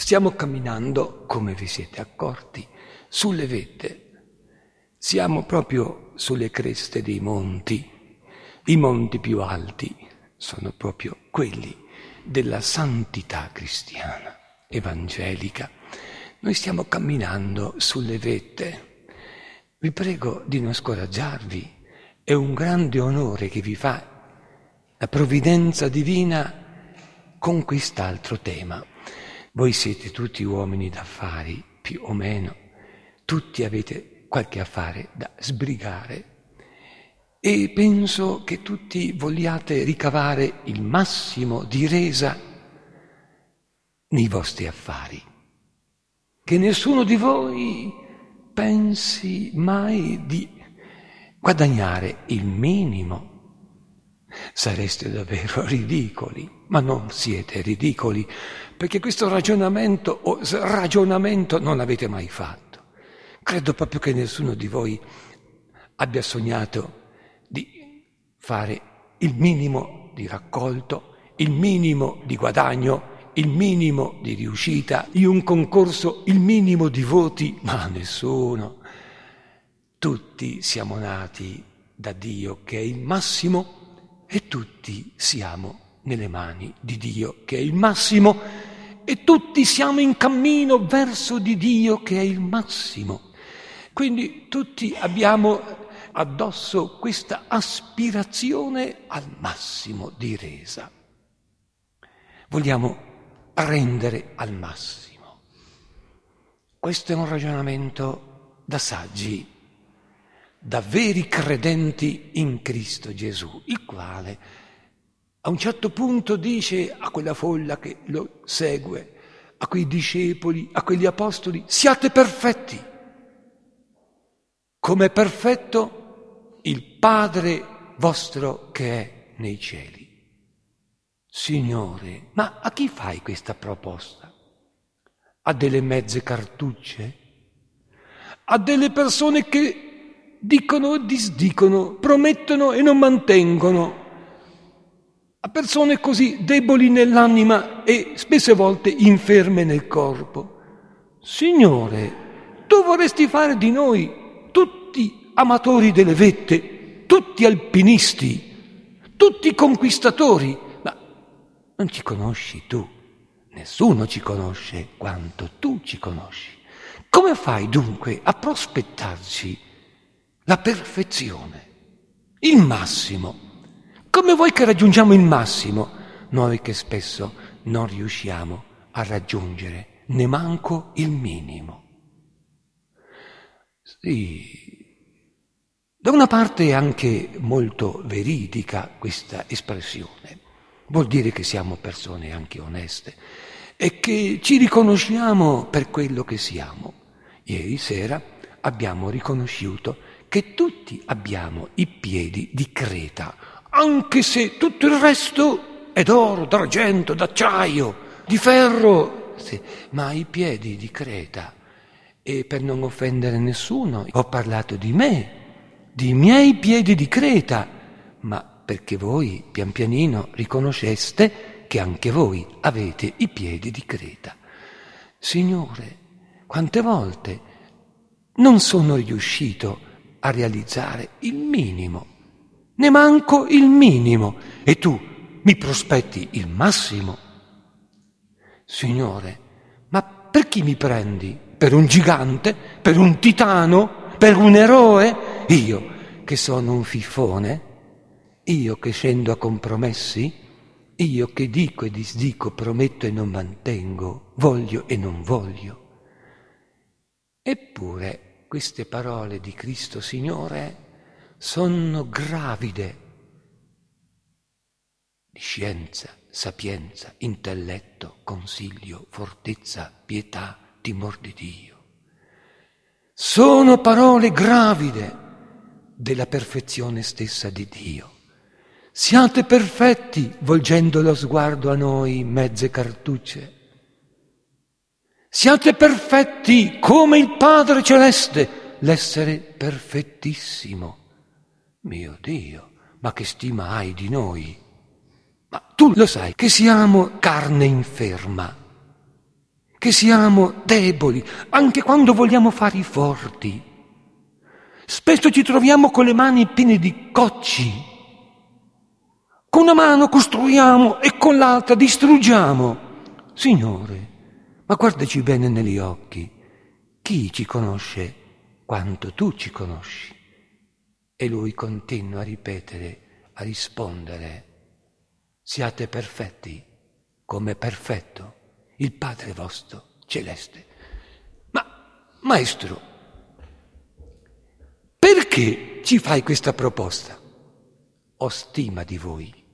Stiamo camminando, come vi siete accorti, sulle vette. Siamo proprio sulle creste dei monti. I monti più alti sono proprio quelli della santità cristiana, evangelica. Noi stiamo camminando sulle vette. Vi prego di non scoraggiarvi. È un grande onore che vi fa la provvidenza divina con quest'altro tema. Voi siete tutti uomini d'affari, più o meno. Tutti avete qualche affare da sbrigare. E penso che tutti vogliate ricavare il massimo di resa nei vostri affari. Che nessuno di voi pensi mai di guadagnare il minimo. Sareste davvero ridicoli, ma non siete ridicoli, perché questo ragionamento non l'avete mai fatto. Credo proprio che nessuno di voi abbia sognato di fare il minimo di raccolto, il minimo di guadagno, il minimo di riuscita, in un concorso il minimo di voti, ma nessuno. Tutti siamo nati da Dio che è il massimo e tutti siamo nelle mani di Dio che è il massimo e tutti siamo in cammino verso di Dio che è il massimo. Quindi tutti abbiamo addosso questa aspirazione al massimo di resa. Vogliamo rendere al massimo. Questo è un ragionamento da saggi, da veri credenti in Cristo Gesù, il quale a un certo punto dice a quella folla che lo segue, a quei discepoli, a quegli apostoli: siate perfetti, come è perfetto il Padre vostro che è nei cieli. Signore, ma a chi fai questa proposta? A delle mezze cartucce? A delle persone che dicono e disdicono, promettono e non mantengono? A persone così deboli nell'anima e spesse volte inferme nel corpo? Signore, tu vorresti fare di noi tutti amatori delle vette, tutti alpinisti, tutti conquistatori, ma non ci conosci tu, nessuno ci conosce quanto tu ci conosci. Come fai dunque a prospettarci la perfezione, il massimo? Come vuoi che raggiungiamo il massimo, noi che spesso non riusciamo a raggiungere nemanco il minimo? Sì, da una parte è anche molto veridica questa espressione. Vuol dire che siamo persone anche oneste e che ci riconosciamo per quello che siamo. Ieri sera abbiamo riconosciuto che tutti abbiamo i piedi di creta, anche se tutto il resto è d'oro, d'argento, d'acciaio, di ferro, sì, ma i piedi di creta. E per non offendere nessuno ho parlato di me, di miei piedi di creta, ma perché voi pian pianino riconosceste che anche voi avete i piedi di creta. Signore, quante volte non sono riuscito a realizzare il minimo, nemanco il minimo, e tu mi prospetti il massimo? Signore, ma per chi mi prendi? Per un gigante? Per un titano? Per un eroe? Io che sono un fifone? Io che scendo a compromessi? Io che dico e disdico, prometto e non mantengo, voglio e non voglio? Eppure queste parole di Cristo Signore sono gravide di scienza, sapienza, intelletto, consiglio, fortezza, pietà, timor di Dio. Sono parole gravide della perfezione stessa di Dio. Siate perfetti, volgendo lo sguardo a noi, mezze cartucce. Siate perfetti come il Padre Celeste, l'essere perfettissimo. Mio Dio, ma che stima hai di noi? Ma tu lo sai che siamo carne inferma, che siamo deboli, anche quando vogliamo fare i forti. Spesso ci troviamo con le mani piene di cocci. Con una mano costruiamo e con l'altra distruggiamo. Signore, ma guardaci bene negli occhi. Chi ci conosce quanto tu ci conosci? E lui continua a ripetere, a rispondere: siate perfetti, come è perfetto il Padre vostro celeste. Ma, maestro, perché ci fai questa proposta? Ho stima di voi.